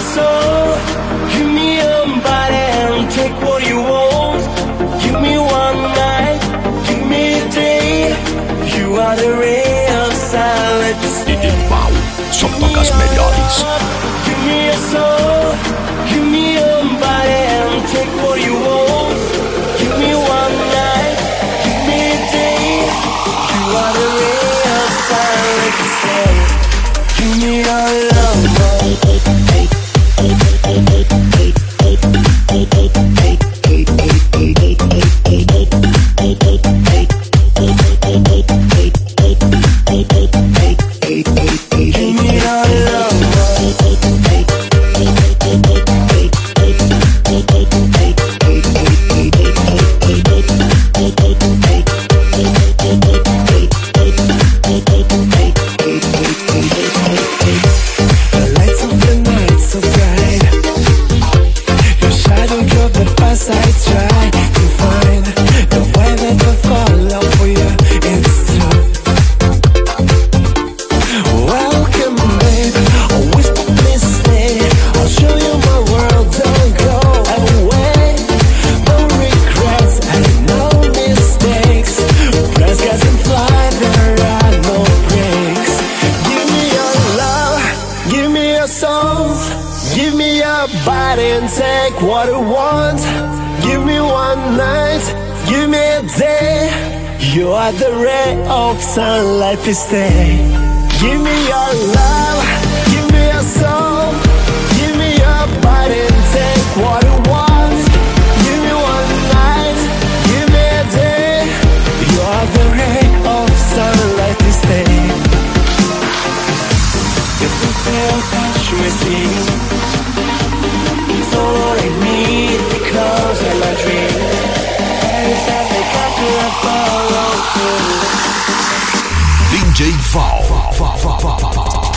soul, give me your body and take what you want. Give me one night, give me a day. You are the ray of sunlight. DJ Val, son pocas melhores. Give me your soul, give me your body and take what you want. Give me one night, give me a day. You are the ray of sunlight. Give me your love. What I want, give me one night, give me a day. You are the ray of sunlight, please stay. Give me your love, give me your soul, give me your body and take what I want. Give me one night, give me a day. You are the ray of sunlight, please stay. If you feel touch me, see. It's all I need because I'm a dream. Every time they come to I follow through. DJ Val.